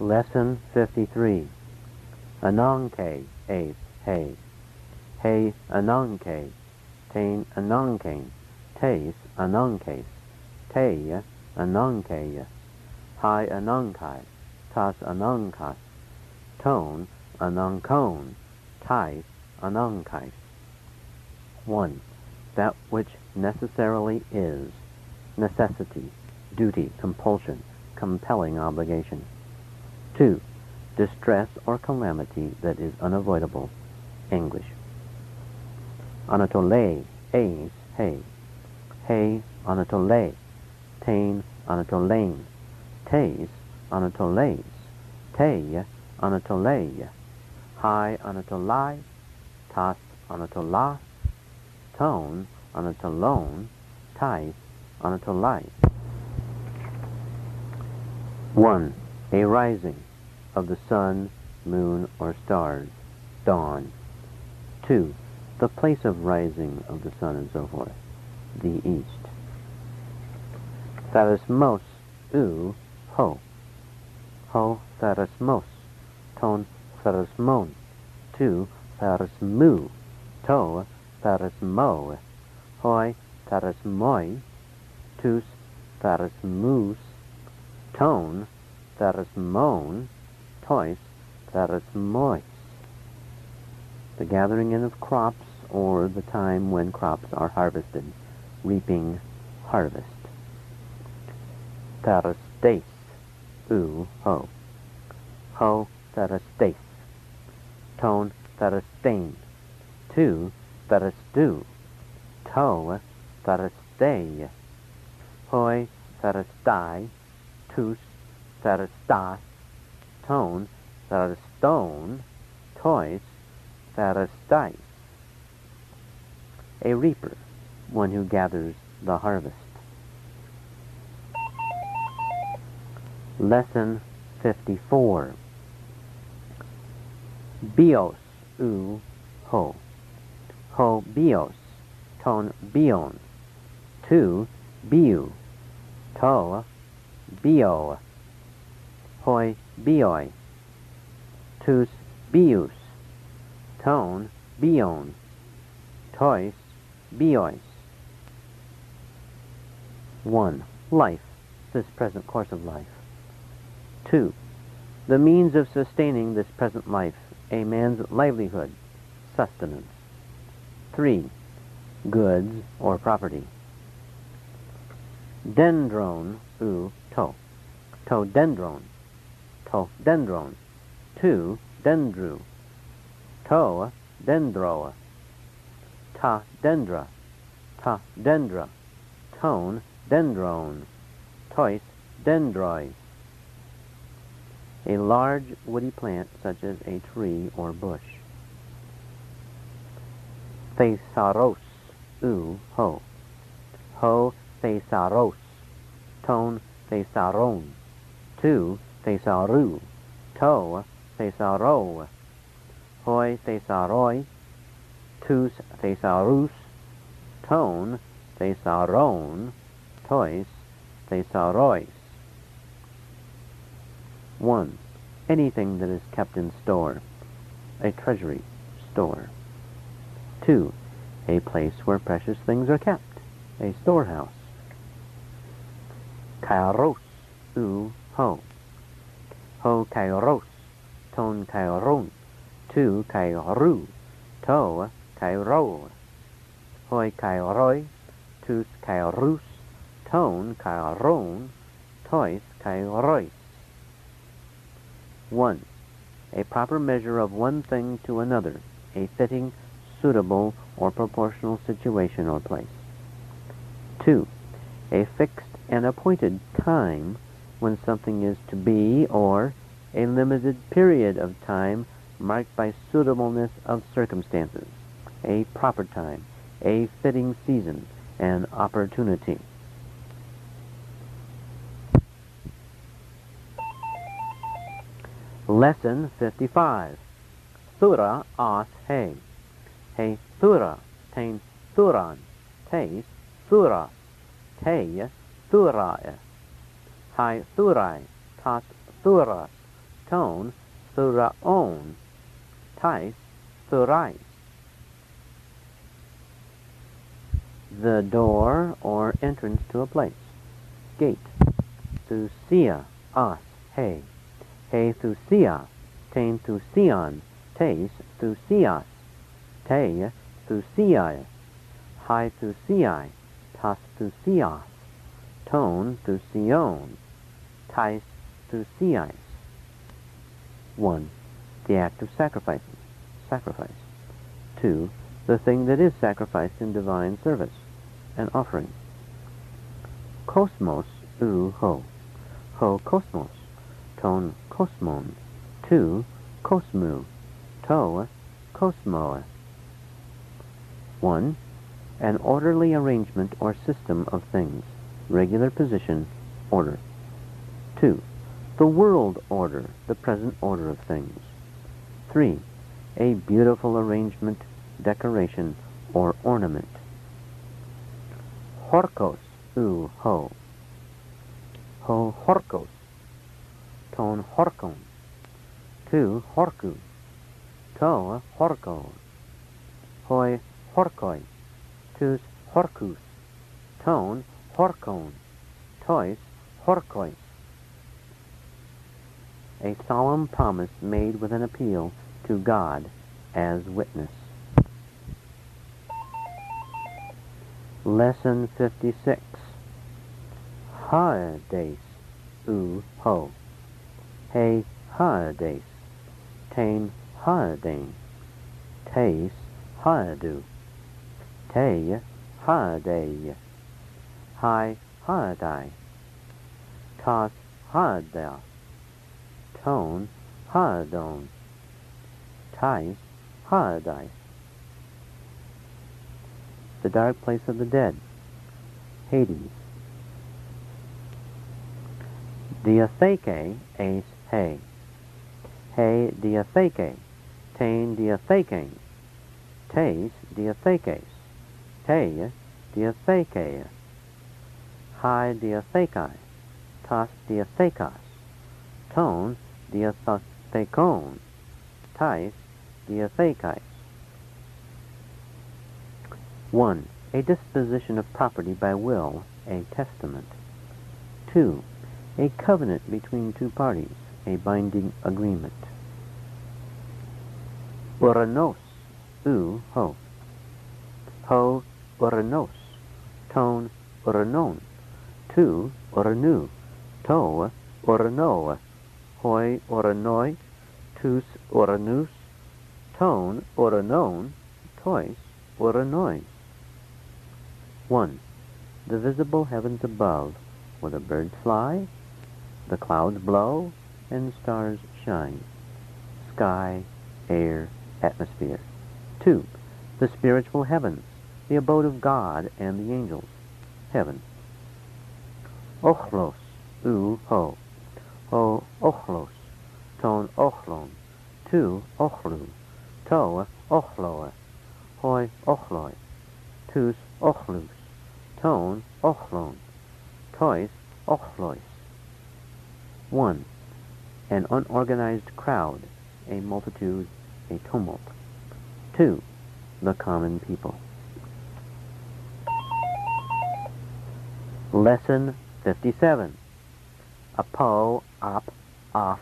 Lesson 53. Ananke, ace, hey. Hey, ananke. Tain, ananke. Tais, anankes. Tay, ananke. Hi, anankai. Tas, anankas. Tone, anankone. Tais, anankais. 1. That which necessarily is. Necessity, duty, compulsion, compelling obligation. 2. Distress or calamity that is unavoidable. English. Anatole, ace, hey. Hey, anatole. Tain, anatolane. Tais, anatoles. Tay, anatole. Hi, anatolai. Tas, anatolas. Tone, anatolone. Tais, anatolai. 1. A rising of the sun, moon, or stars, dawn. 2. The place of rising of the sun and so forth, the east. Tharasmos, ho. Ho, tharasmos. Ton, tharasmon. 2. Tharasmu. To, tharasmo. Hoi, tharasmoi. Tus, tharasmus. Tone, tharasmon. Tois, tharasmois. The gathering in of crops, or the time when crops are harvested. Reaping, harvest. Tharastes, ho. Ho, tharastes. Tone, tharastain. 2. Tharastu. To, tharastei. Hoi, tharastai. Tus, tharastas. Tone, tharastone. Tois, tharastais. A reaper, one who gathers the harvest. Lesson 54. Bios, ho. Ho, bios. Ton, bion. 2. Biu. To, bio. Hoi, bioi. Tus, bius. Tone, bion. Tois, biois. 1. Life, this present course of life. 2. The means of sustaining this present life, a man's livelihood, sustenance. 3. Goods or property. Dendron, to. To dendron. To dendron. 2. Dendru. To dendro. Ta dendra. Ta dendra. Tone, dendron. Tois, dendroi. A large woody plant such as a tree or bush. Thesaros, ho. Ho, thesaros. Tone, thesaron. 2. Thesaru. To, thesaro. Hoi, thesaroi. Tus, thesarus. Tone, thesaron. Tois, thesarois. 1. Anything that is kept in store. A treasury, store. 2. A place where precious things are kept. A storehouse. Kairos, ho. Ho, kairos. Ton, kairon. 2. Kairu. To, kairo. Hoi, kairoi. Tus, kairus. Tone, kairon. Tois, kairois. 1. A proper measure of one thing to another, a fitting, suitable, or proportional situation or place. 2. A fixed and appointed time when something is to be, or a limited period of time marked by suitableness of circumstances, a proper time, a fitting season, and opportunity. Lesson 55. Thura as he. He thura, tain thuran, teis thuras, tei thurai. Hi thurai, tas thuras, tone, thuraon, tais, thurais. The door or entrance to a place. Gate. Thusia, as, he. He thusia, tain thusion, tais thusias. Te thusiai. Hi thusiai, tas thusias. Tone thusion, tais thusiais. 1. The act of sacrificing. Sacrifice. 2. The thing that is sacrificed in divine service, an offering. Kosmos, ho. Ho kosmos, ton kosmon. 2. Kosmu, to kosmoa. 1. An orderly arrangement or system of things, regular position, order. 2. The world order, the present order of things. 3. A beautiful arrangement, decoration, or ornament. Horkos, ho. Ho horkos, ton horkon. 2. Horku, to horko. Hoi horkoi, tus horkus, ton horkon, tois horkois. A solemn promise made with an appeal to God as witness. Lesson 56. Haades, ho. He haades, tain haadain. Tais haadu. Te haadei. Hi haadai. Tas haada. Tone haadon. Tais haadai. The dark place of the dead. Hades. Diatheke eis he. He diatheke. Tain diatheken. Tes diathekes. Te diatheke. Hi diathekai. Tas diathekas. Ton diathekon. Tais diathekais. 1. A disposition of property by will, a testament. 2. A covenant between two parties, a binding agreement. Uranos, ho. Ho uranos, ton uranon. 2. Uranu, to uranoa. Hoi uranoi, tus uranus. Ton uranon, tois uranois. 1. The visible heavens above, where the birds fly, the clouds blow, and stars shine. Sky, air, atmosphere. 2. The spiritual heavens, the abode of God and the angels. Heaven. Ochlos, ho. Ho ochlos, ton ochlon. 2. Ochlu, to ochloa. Hoi ochloi. Tus ochlus. Ton ochlon. Tois ochlois. 1. An unorganized crowd, a multitude, a tumult. 2. The common people. Lesson 57. Apo, op, off.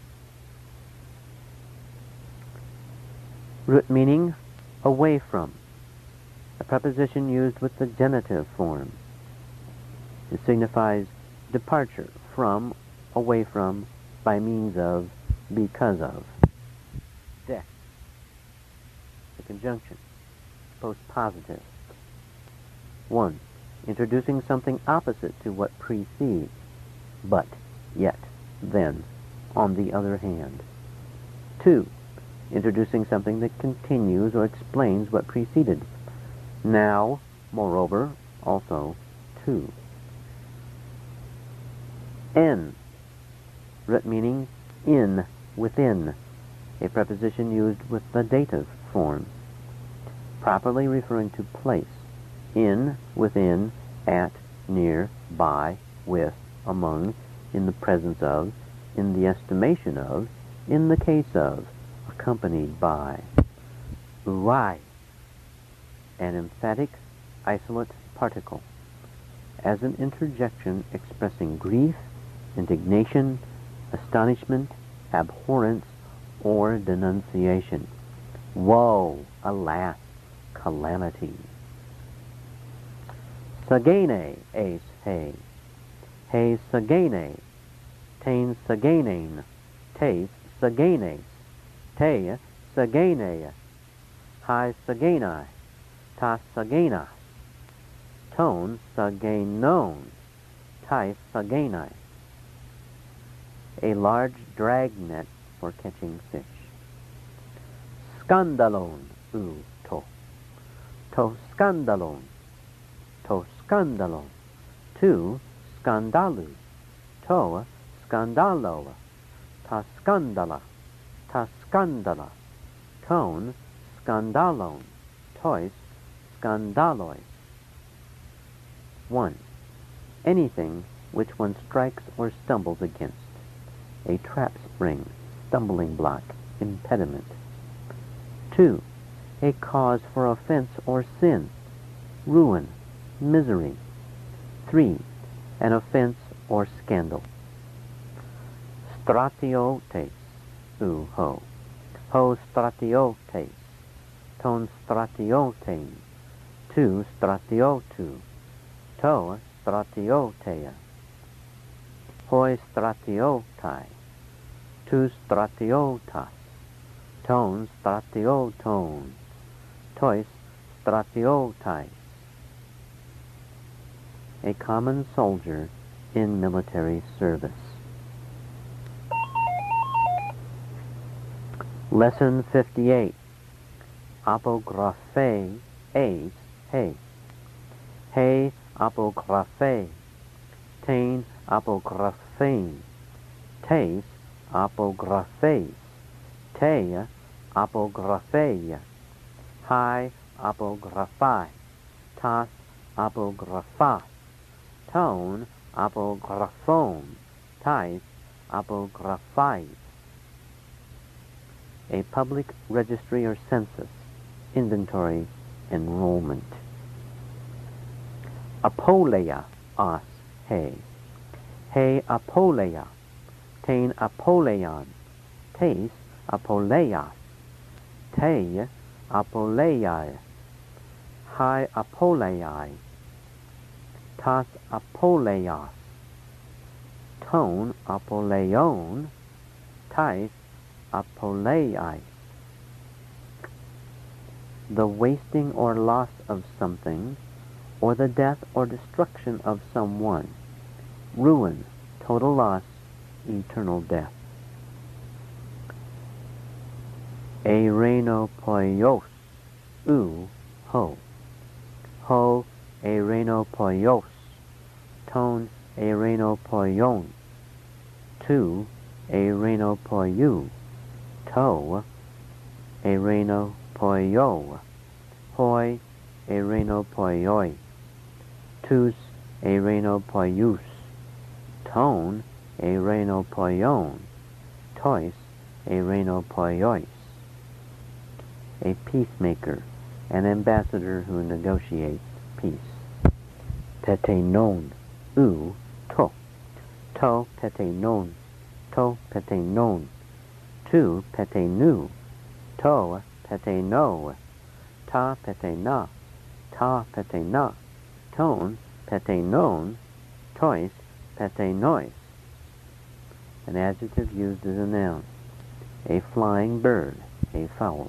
Root meaning, away from. A preposition used with the genitive form. It signifies departure from, away from, by means of, because of. De. The conjunction. Postpositive. 1. Introducing something opposite to what precedes. But, yet, then, on the other hand. 2. Introducing something that continues or explains what preceded. Now, moreover, also, too. En. Root meaning in, within. A preposition used with the dative form. Properly referring to place. In, within, at, near, by, with, among, in the presence of, in the estimation of, in the case of accompanied by. Uai, an emphatic isolate particle, as an interjection expressing grief, indignation, astonishment, abhorrence, or denunciation. Woe, alas, calamity. Sagene, ace, hey. Hey, sagene. Tain, saganein. Tes, saganes. Te, sagane. Hi, saganai. Tas, sagana. Tone, saganon. Tais, saganai. A large drag net for catching fish. Skandalon, to. To skandalon. To skandalon. Tu skandalu. To skandalo. Ta skandala. Ta skandala. Tone skandalon. Tois skandaloi. 1. Anything which one strikes or stumbles against. A trap spring, stumbling block, impediment. 2. A cause for offense or sin, ruin, misery. 3. An offense or scandal. Stratiotes, ho. Ho stratiotes. Ton stratiotein. Tu stratiotu. To stratiotea. Hoi stratiotai. Tu stratiotas. Ton stratioton. Tois stratiotais. A common soldier in military service. Lesson 58. Apographe, ace, hey. Hey, apographe. Tain, apographein. Tes, apographes. Te, apographeia. Hi, apographai. Tas, apographas. Tone, apographon. Tais, apographais. A public registry or census, inventory, enrollment. Apoleia, os, hey. Hey, apoleia. Tain, apoleion. Tes, apoleias. Te, apoleiai. Hi, apoleiai. Tas, apoleios. Tone, apoleion. Tais, apoleiai. The wasting or loss of something, or the death or destruction of someone. Ruin, total loss, eternal death. Eirenopoios, ho. Ho, eirenopoios. Ton, eirenopoion. Tu, eirenopoiou. To, eirenopoio. Hoi, eirenopoioi. Tus, eirenopoius. Ton, eirenopoion. Tois, eirenopoiois. A peacemaker, an ambassador who negotiates peace. Petenon, to. To petenon. To petenon. Tu petenu. To peteno. Ta petena. Ta petena. Ton petenon. Tois petenois. An adjective used as a noun. A flying bird, a fowl.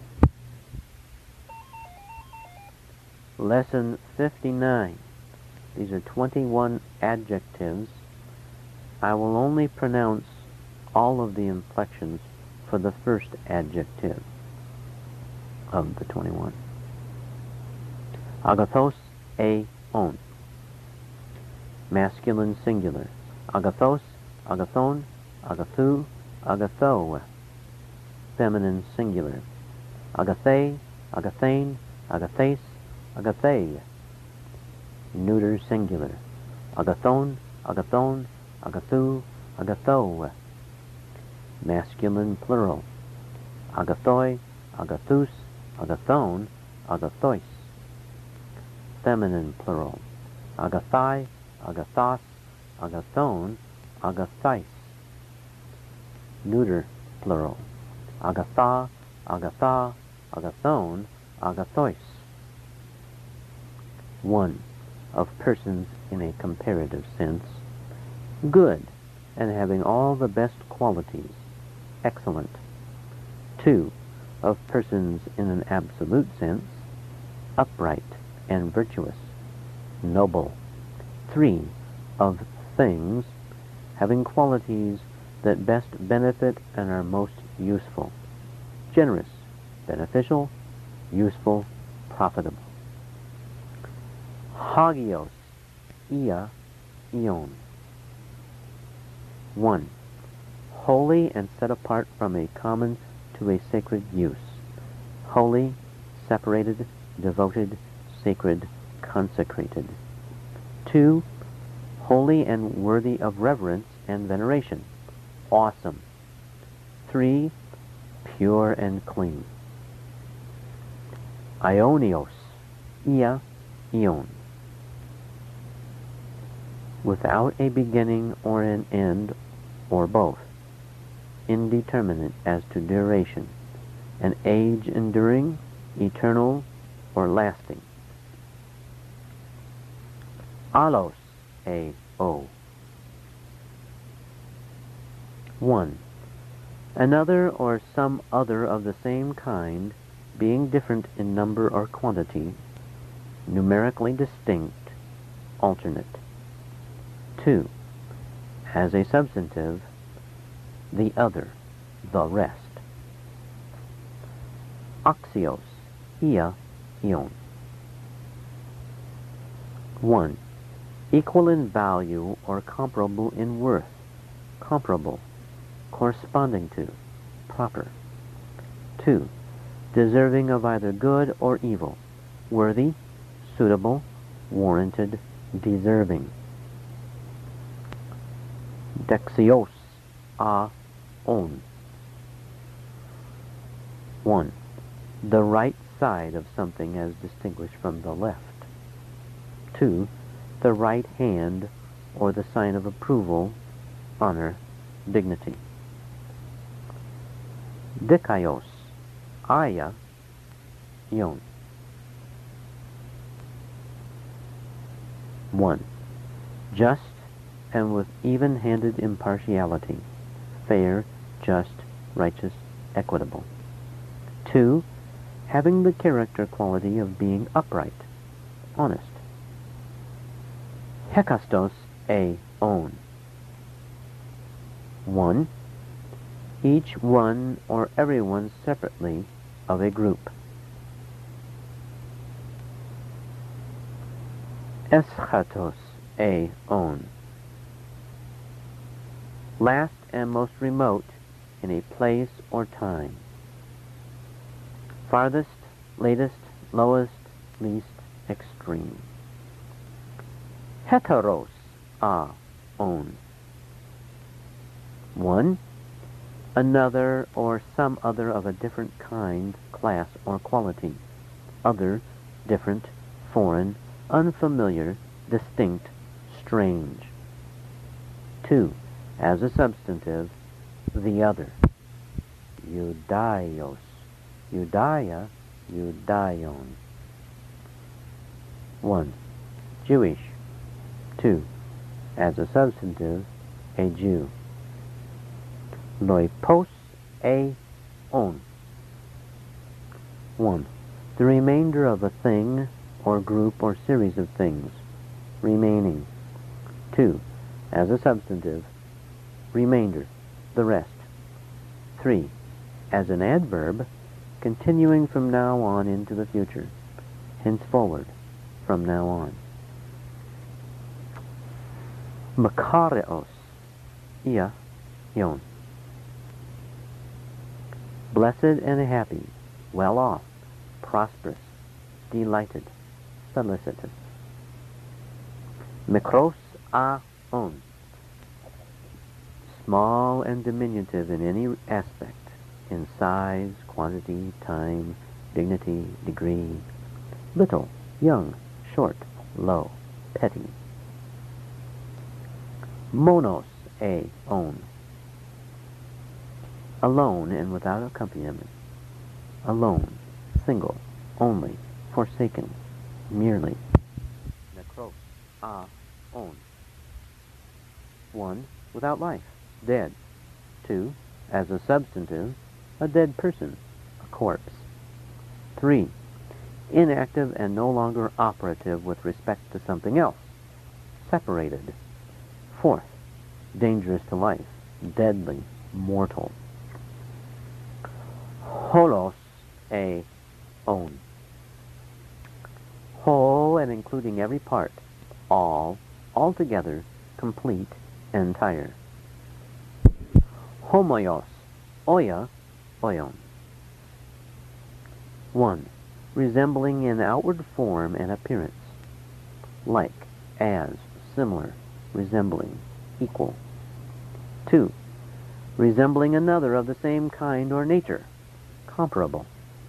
Lesson 59. These are 21 adjectives. I will only pronounce all of the inflections for the first adjective of the 21. Agathos, on. Masculine singular. Agathos, agathon, agathu, agatho. Feminine singular. Agathe, agathane, agathes, agathae. Neuter singular. Agathon, agathon, agathu, agatho. masculine plural. Agathoi, agathus, agathon, agathois. Feminine plural. Agathai, agathos, agathon, agathais. Neuter plural. Agatha, agatha, agathon, agathois. 1. Of persons in a comparative sense. Good, and having all the best qualities. Excellent. 2. Of persons in an absolute sense. Upright and virtuous. Noble. 3. Of things having qualities that best benefit and are most useful. Generous, beneficial, useful, profitable. Hagios, ia, ion. 1. Holy and set apart from a common to a sacred use. Holy, separated, devoted, sacred, consecrated. 2. Holy and worthy of reverence and veneration. Awesome. 3. Pure and clean. Ionios, ia, ion. Without a beginning or an end, or both. Indeterminate as to duration. An age enduring, eternal, or lasting. Alos, a-o. 1. Another or some other of the same kind, being different in number or quantity, numerically distinct, alternate. 2. As a substantive, the other, the rest. Axios, ia, ion. 1. Equal in value or comparable in worth. Comparable, corresponding to, proper. 2. Deserving of either good or evil. Worthy, suitable, warranted, deserving. Dexios, a, on. 1. The right side of something as distinguished from the left. 2. The right hand, or the sign of approval, honor, dignity. Dikaios, aya, ion. 1. Just and with even-handed impartiality. Fair, just, righteous, equitable. 2. Having the character quality of being upright, honest. Hekastos, a, on. 1. Each one or everyone separately of a group. Eschatos, a, on. Last and most remote in a place or time. Farthest, latest, lowest, least, extreme. Heteros, a, on. 1. Another or some other of a different kind, class, or quality. Other, different, foreign, unfamiliar, distinct, strange. 2. As a substantive, the other. Eudaios, eudaia, eudaion. 1. Jewish. 2. As a substantive, a Jew. Loipos, a, on. 1. The remainder of a thing or group or series of things. Remaining. 2. As a substantive, remainder, the rest. 3. As an adverb, continuing from now on into the future, henceforward, from now on. Makarios, ia, ion. Blessed and happy, well off, prosperous, delighted, solicitous. Mikros, a, on. small and diminutive in any aspect, in size, quantity, time, dignity, degree, little, young, short, low, petty. Monos, own. Alone and without accompaniment. Alone, single, only, forsaken, merely. Necros, own. 1. Without life, dead. 2. As a substantive, a dead person, a corpse. 3. Inactive and no longer operative with respect to something else, separated. 4th, dangerous to life, deadly, mortal. Holos, own. Whole and including every part, all, altogether, complete, entire. Homoios, oion. 1. Resembling in outward form and appearance, like, as, similar, resembling, equal. 2. Resembling another of the same kind or nature, comparable.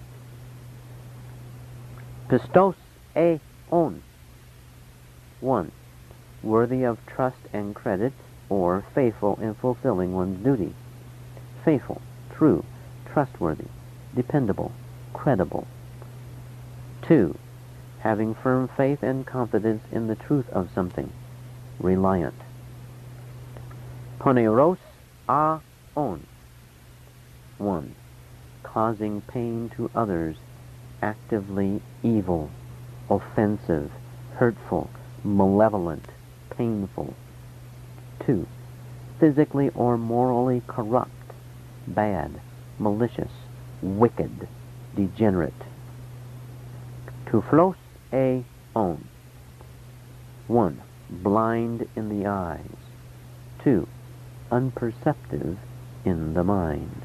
Pistos, on. 1. Worthy of trust and credit, or faithful in fulfilling one's duty. Faithful, true, trustworthy, dependable, credible. 2. Having firm faith and confidence in the truth of something, reliant. Poneros, on. 1. Causing pain to others, actively evil, offensive, hurtful, malevolent, painful. 2. Physically or morally corrupt, bad, malicious, wicked, degenerate. Tuflos, on. 1. Blind in the eyes. 2. Unperceptive in the mind.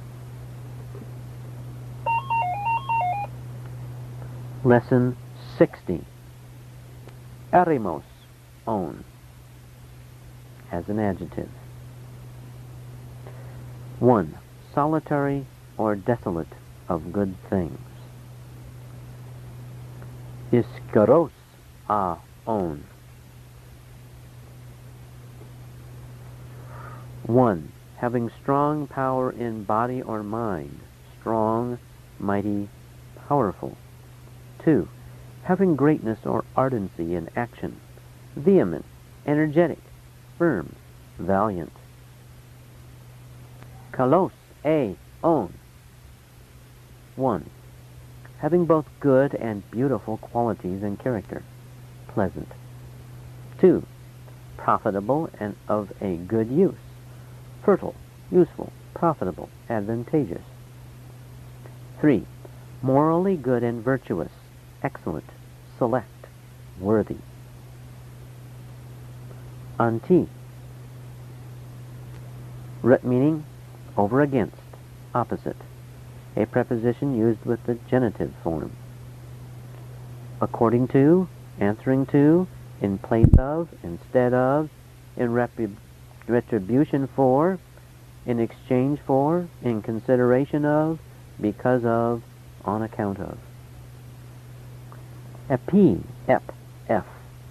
Lesson 60. Eremos, own. As an adjective. 1. Solitary or desolate of good things. Iskaros, own. 1. Having strong power in body or mind, strong, mighty, powerful. 2. Having greatness or ardency in action, vehement, energetic, firm, valiant. Kalos, own. 1. Having both good and beautiful qualities and character, pleasant. 2. Profitable and of a good use, fertile, useful, profitable, advantageous. 3. Morally good and virtuous, excellent, select, worthy. Anti. Meaning over against, opposite. A preposition used with the genitive form. According to, answering to, in place of, instead of, in retribution for, in exchange for, in consideration of, because of, on account of. Epi, f.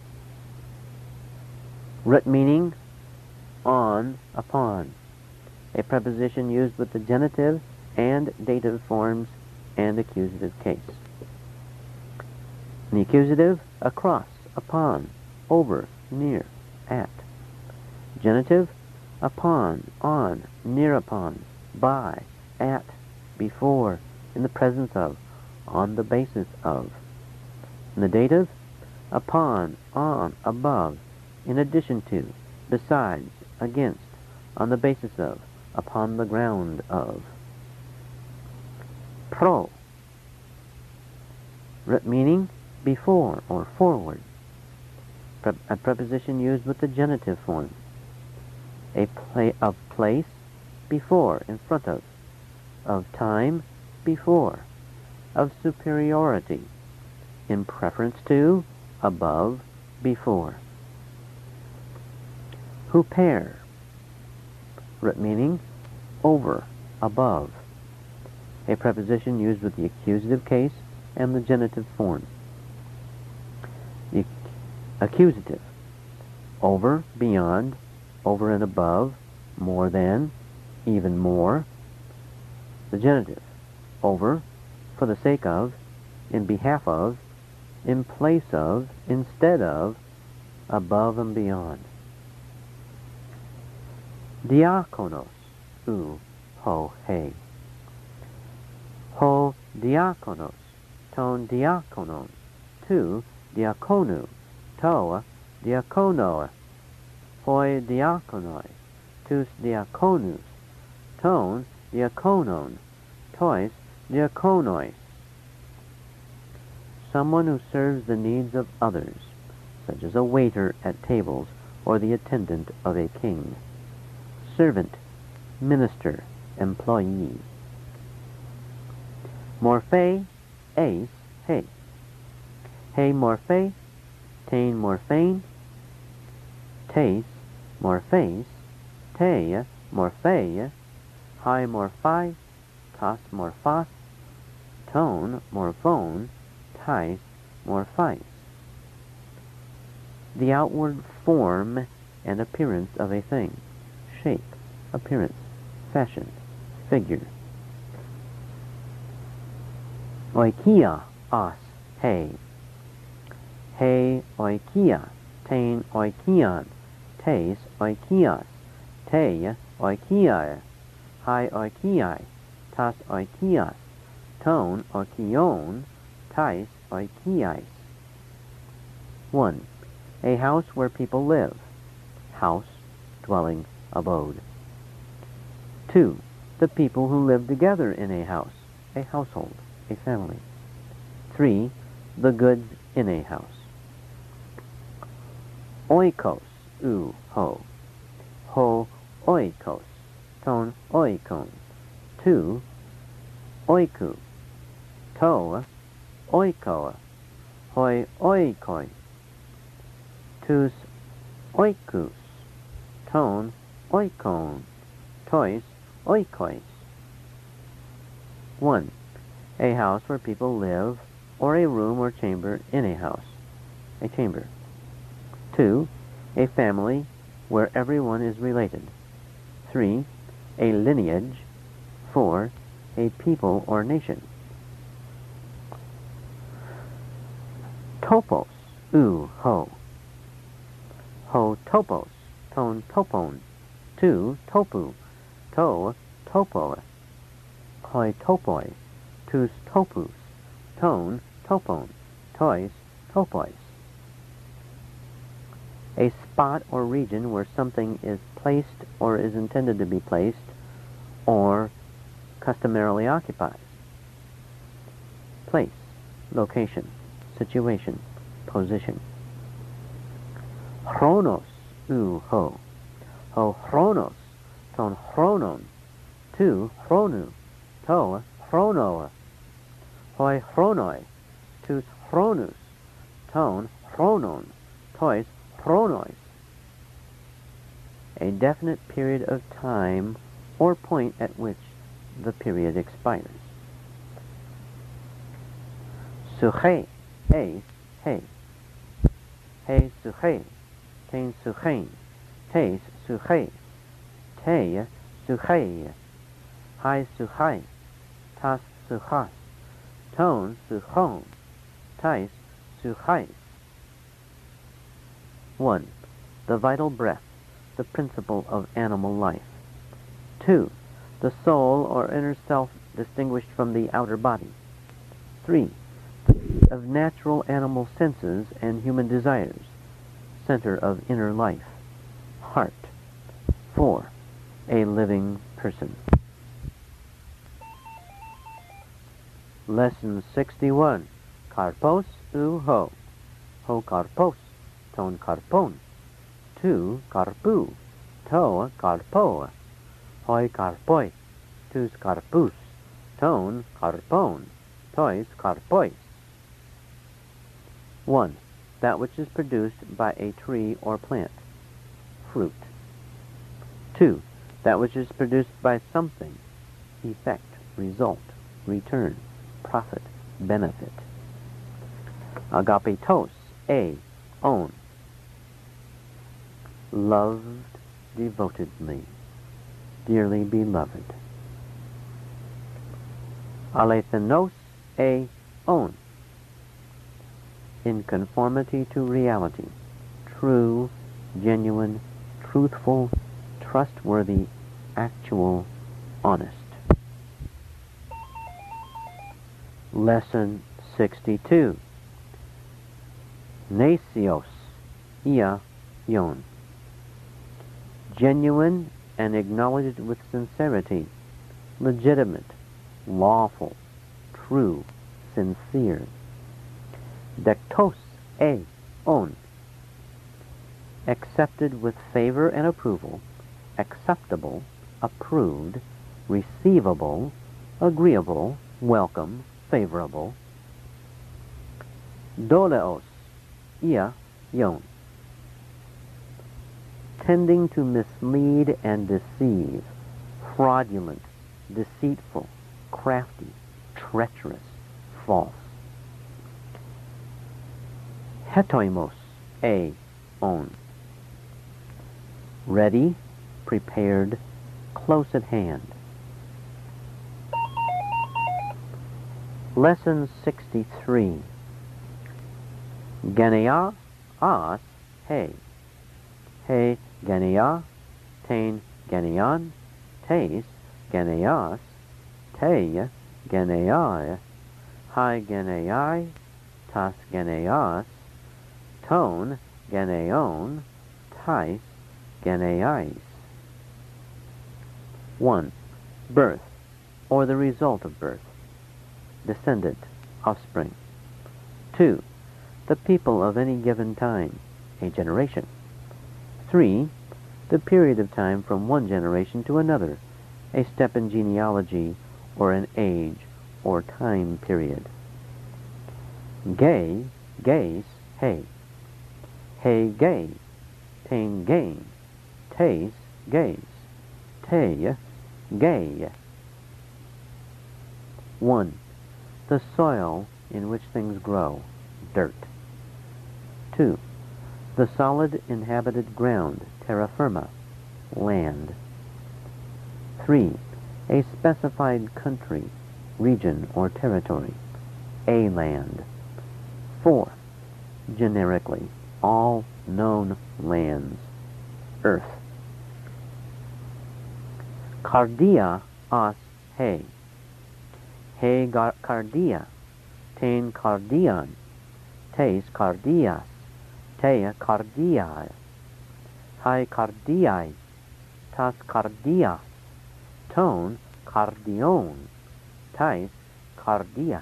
Meaning on, upon. A preposition used with the genitive and dative forms and accusative case. In the accusative, across, upon, over, near, at. Genitive, upon, on, near upon, by, at, before, in the presence of, on the basis of. In the dative, upon, on, above, in addition to, besides, against, on the basis of, upon the ground of. Pro. Meaning before or forward. A preposition used with the genitive form. Of place, before, in front of time, before, of superiority, in preference to, above, before. Huper. root meaning over, above. A preposition used with the accusative case and the genitive form. The accusative, over, beyond, over and above, more than, even more. The genitive, over, for the sake of, in behalf of, in place of, instead of, above and beyond. Diakonos, ho, he. Ho diakonos, ton diakonon, tu diakonu, to diakonoa, hoi diakonoi, tus diakonus, ton diakonon, tois diakonoi. Someone who serves the needs of others, such as a waiter at tables or the attendant of a king. Servant, minister, employee. Morphe, ace, he. He morphe, tain morphane, tes morphes, te morphe, hi morphi, tas morphos, tone morphone, tais morphis. The outward form and appearance of a thing. Shape, appearance, fashion, figure. Oikia, os, he. He oikia, tain oikion, tes oikios, te oikiai, hi oikiai, tas oikios, ton oikion, tais oikiais. 1. A house where people live. House, dwelling, abode. 2. The people who live together in a house, a household, a family. 3. The goods in a house. Oikos, ho. Ho oikos, ton oikon. 2. Oiku. To oikoa. Hoi oikoi. Tus oikus. Ton oikon. Tois oikois. 1. A house where people live, or a room or chamber in a house, a chamber. 2. A family where everyone is related. 3. A lineage. 4. A people or nation. Topos, ho. Ho topos, ton topon. 2. Topu, to topo. Hoi topoi, tus topus, ton topon, tois topois. A spot or region where something is placed or is intended to be placed or customarily occupies. Place, location, situation, position. Chronos, ho. Ho chronos, ton chronon. 2. Chronu, to chronoa. Hoi chronoi, tus chronus, ton chronon, tois chronois. A definite period of time or point at which the period expires. Suche, he. He suche, ten suchein, tes suche, te suchei, hi suchai, tas suchas, ton suchon, tais suchais. 1. The vital breath, the principle of animal life. 2. The soul or inner self distinguished from the outer body. 3. Of natural animal senses and human desires, center of inner life, heart. 4. A living person. Lesson 61. Karpos, ho. Ho karpos, ton karpon. 2. Karpu, to karpo. Hoi karpoi, tus karpus, ton karpon, tois karpois. 1. That which is produced by a tree or plant. Fruit. 2. that which is produced by something, effect, result, return, profit, benefit. Agapetos, own, loved devotedly, dearly beloved. Alethanos, own, in conformity to reality, true, genuine, truthful, trustworthy, actual, honest. Lesson 62. Nasios, yon. Genuine and acknowledged with sincerity, legitimate, lawful, true, sincere. Dektos, on. Accepted with favor and approval, acceptable, approved, receivable, agreeable, welcome, favorable. Doleos, yon. Tending to mislead and deceive, fraudulent, deceitful, crafty, treacherous, false. Hetoimos, on. Ready, prepared, close at hand. Lesson 63. Genea, as, he. He, genea, tain, genean, teis, geneas, te, geneai, hi, geneai, tas, geneas, ton, geneon, tais, geneais. 1. Birth, or the result of birth. Descendant, offspring. 2. The people of any given time, a generation. 3. The period of time from one generation to another, a step in genealogy or an age or time period. Gay, gays, hey. Hey, gay. Tain, gain. Tais, gays. Te, gay. 1. The soil in which things grow, dirt. 2. The solid inhabited ground, terra firma, land. 3. A specified country, region, or territory, a land. 4. Generically, all known lands, earth. Cardia, as, he. He, cardia. Tain, cardian. Tes, cardias. Tea, cardiae. Hi, cardiae. Tas, cardias. Ton, cardion. Tais, cardiais.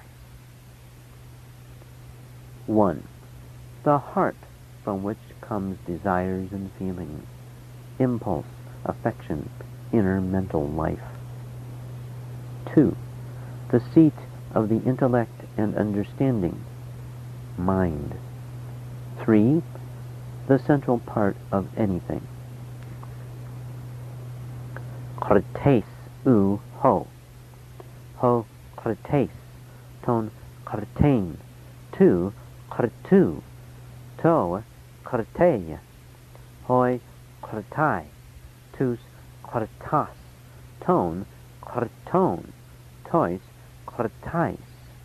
1. The heart, from which comes desires and feelings, impulse, affection, inner mental life. 2. The seat of the intellect and understanding, mind. 3. The central part of anything. Kretes, ho. Ho, kretes. Ton, kretein. Tu, kretu. To, kretei. Hoi, kretai. Tus, kretas. Ton, kreton. Tois, kretais.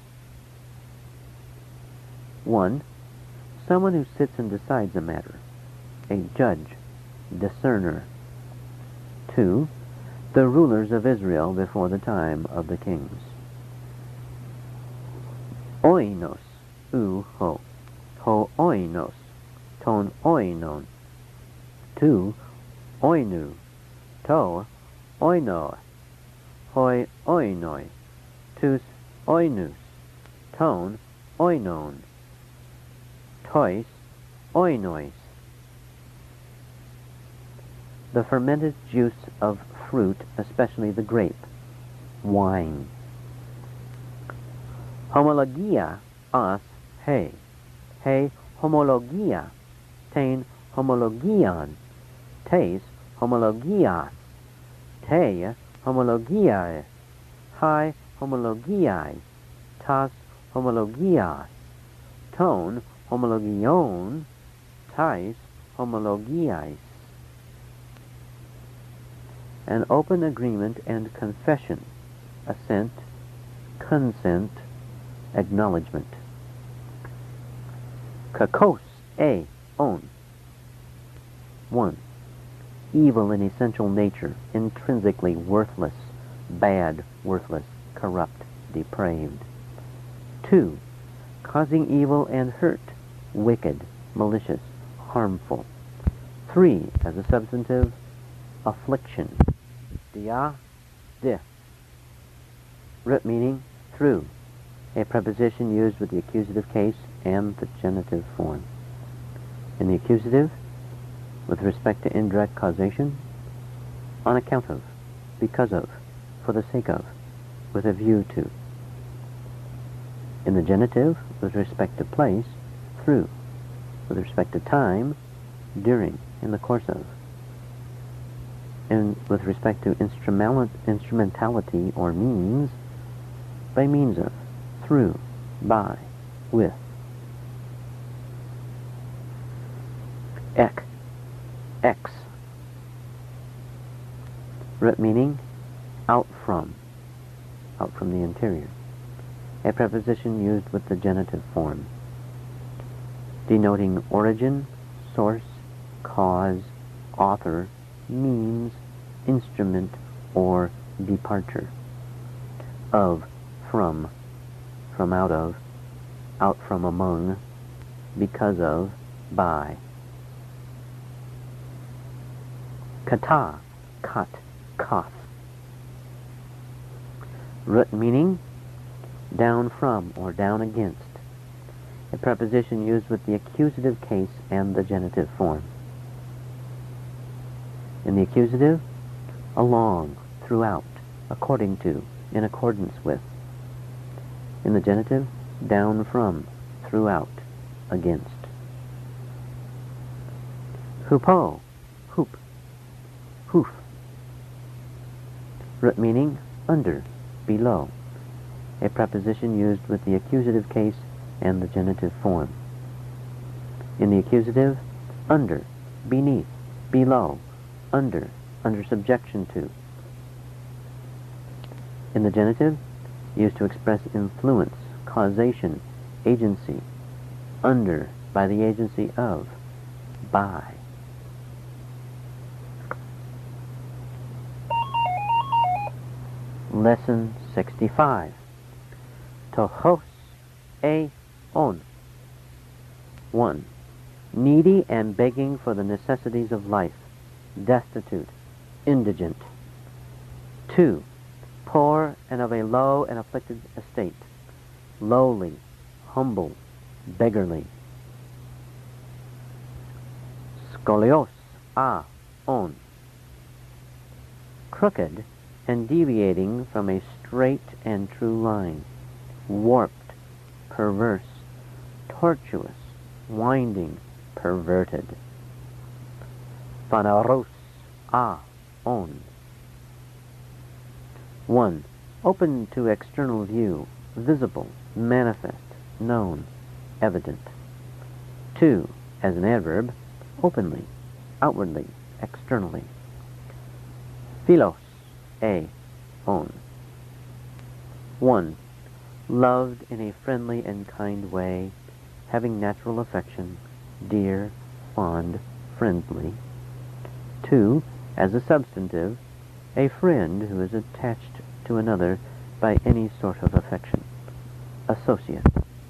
1. Someone who sits and decides a matter, a judge, discerner. 2. The rulers of Israel before the time of the kings. Oinos, ho. Ho, oinos. Ton, oinon. Tu, oinu. To, oino. Hoi, oinoi. Tus, oinus. Ton, oinon. Tois, oinois. The fermented juice of fruit, especially the grape, wine. Homologia, as, he. He, homologia. Tain, homologian. Tes, homologias. te homologiae, hi homologiae, tas homologiae, ton homologion, tais homologiais. An open agreement and confession, assent, consent, acknowledgement. Kakos on. 1. Evil in essential nature, intrinsically worthless, bad, worthless, corrupt, depraved. 2. Causing evil and hurt, wicked, malicious, harmful. 3. As a substantive, affliction. Dia, de. Root meaning, through. A preposition used with the accusative case and the genitive form. In the accusative, with respect to indirect causation, on account of, because of, for the sake of, with a view to. In the genitive, with respect to place, through. With respect to time, during, in the course of. And with respect to instrumentality or means, by means of, through, by, with. Ex. Root meaning, out from the interior. A preposition used with the genitive form, denoting origin, source, cause, author, means, instrument, or departure. Of, from out from among, because of, by. Kata, kat, koth. Root meaning, down from or down against. A preposition used with the accusative case and the genitive form. In the accusative, along, throughout, according to, in accordance with. In the genitive, down from, throughout, against. Hupo, hoop, hoof. Root meaning, under, below. A preposition used with the accusative case and the genitive form. In the accusative, under, beneath, below, under subjection to. In the genitive, used to express influence, causation, agency, under, by the agency of, by. Lesson 65. Tohos on. 1. Needy and begging for the necessities of life, destitute, indigent. 2. Poor and of a low and afflicted estate, lowly, humble, beggarly. Skolios on. Crooked and deviating from a straight and true line, warped, perverse, tortuous, winding, perverted. Phaneros on. 1. Open to external view, visible, manifest, known, evident. 2. As an adverb, openly, outwardly, externally. Philos on. 1. Loved in a friendly and kind way, having natural affection, dear, fond, friendly. 2. As a substantive, a friend who is attached to another by any sort of affection. Associate.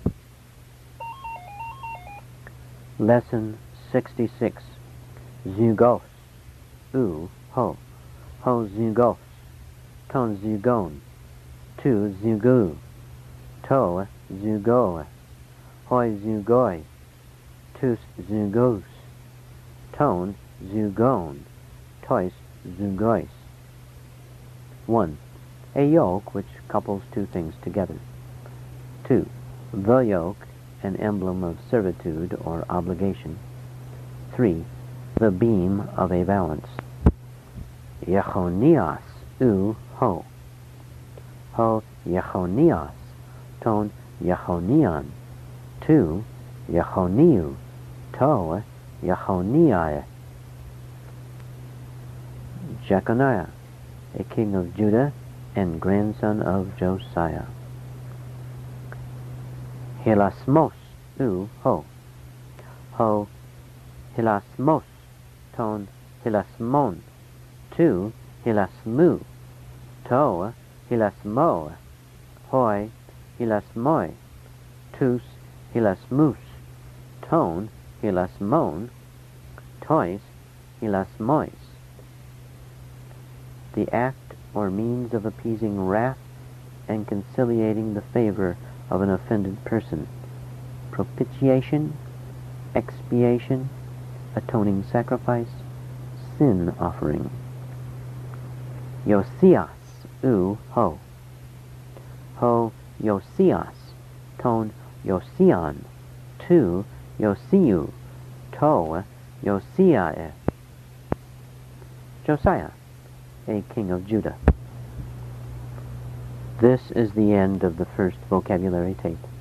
Lesson 66. Zygos. Ho zygos. Ton zygon. Tu zygu. To zygo. Hoi zygoi. Tus zygos. Ton zygon. Tois zygois. 1. A yoke which couples two things together. 2. The yoke, an emblem of servitude or obligation. 3. The beam of a balance. Yechonias, u, ho. Ho, Yechonias, tone, Yechonian. Tu, Yechoniu, to, Yechoniah. Jeconiah, a king of Judah and grandson of Josiah. Hilasmos, u, ho. Ho, Hilasmos, tone, Hilasmon. Tu, Hilasmu, to, Hilasmo. Hoi, Hilasmoi. Tus, Hilasmus, tone, Hilasmon. Tois, Hilasmois. The act or means of appeasing wrath and conciliating the favor of an offended person. Propitiation, expiation, atoning sacrifice, sin offering. Josias, u, ho. Ho, Josias, tone, Josion. Tu, Josiu, to, Josiah. Josiah, a king of Judah. This is the end of the first vocabulary tape.